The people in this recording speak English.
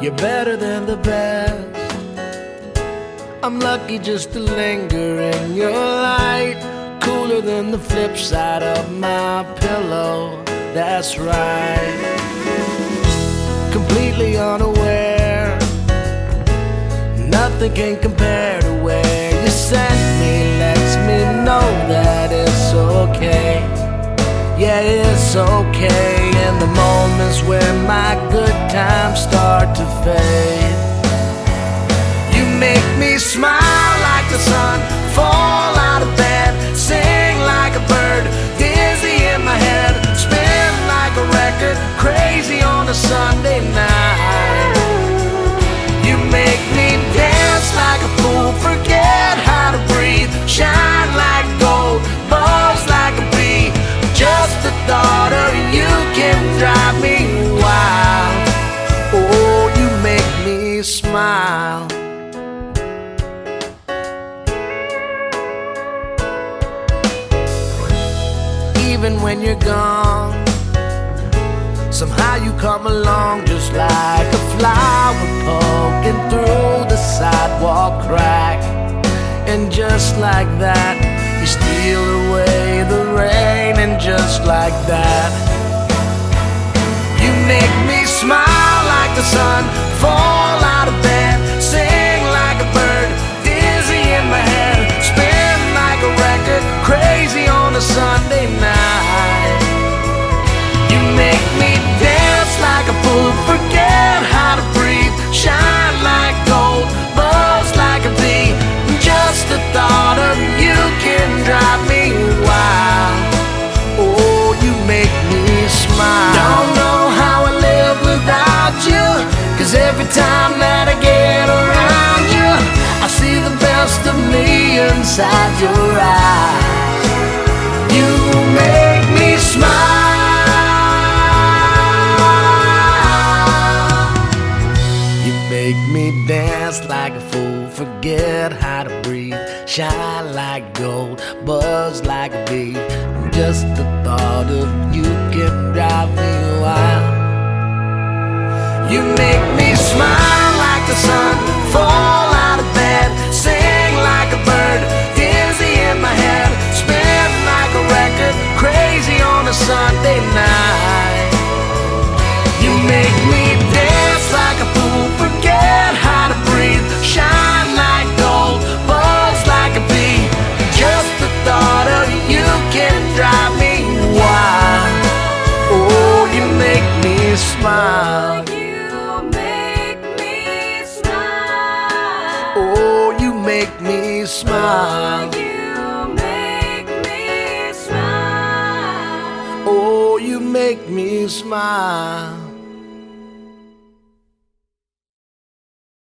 You're better than the best. I'm lucky just to linger in your light. Cooler than the flip side of my pillow. That's right. Completely unaware. Nothing can compare to where you sent me. Lets me know that it's okay. Yeah, it's okay. In the moments where my good times start to fade, you make me smile like the sun, fall out of bed, sing like a bird, dizzy in my head, spin like a record, crazy on a Sunday night. You make me dance like a fool, forget how to breathe, shine like gold, buzz like a bee. Just the thought of you can drive me wild. Oh, you make me smile. Even when you're gone, somehow you come along just like a flower poking through the sidewalk crack. And just like that, you steal away the rain. And just like that, you make me smile like the sun, fall out of bed, sing like a bird, dizzy in my head, spin like a record, crazy on a Sunday night. You make me dance like a fool, forget how to breathe, shine like gold, buzz like a bee. Just the thought of you can drive me wild. Oh, you make me smile. Don't know how I live without you, 'cause every time that I get around you, I see the best of me inside your eyes. You make me smile. You make me dance like a fool, forget how to breathe, shine like gold, buzz like a bee. Just the thought of you can drive me wild. You make me smile like the sun, fall out of bed, sing like a bird, dizzy in my head, spin like a record, crazy on a Sunday night. You make me dance like a fool, forget how to breathe, shine like gold, buzz like a bee. Just the thought of you can drive me wild. Oh, you make me smile. Oh, you make me smile. Oh, you make me smile.